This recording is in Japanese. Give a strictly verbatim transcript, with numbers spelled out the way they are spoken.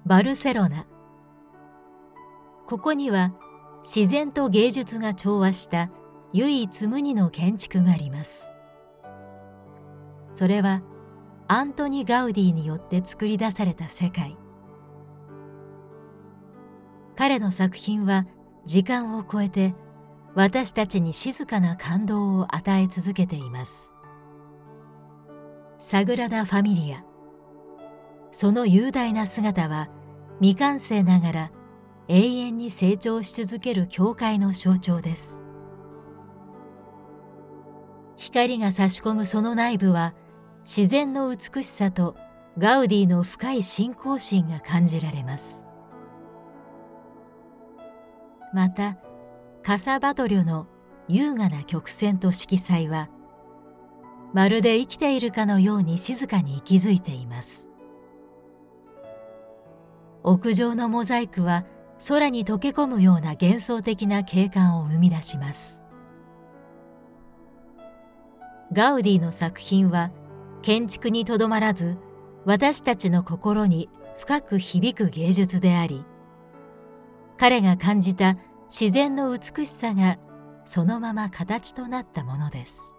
バルセロナ。ここには自然と芸術が調和した唯一無二の建築があります。それはアントニ・ガウディによって作り出された世界。彼の作品は時間を超えて私たちに静かな感動を与え続けています。サグラダ・ファミリア。その雄大な姿は未完成ながら永遠に成長し続ける教会の象徴です。光が差し込むその内部は自然の美しさとガウディの深い信仰心が感じられます。またカサバトリョの優雅な曲線と色彩はまるで生きているかのように静かに息づいています。屋上のモザイクは空に溶け込むような幻想的な景観を生み出します。ガウディの作品は建築にとどまらず私たちの心に深く響く芸術であり、彼が感じた自然の美しさがそのまま形となったものです。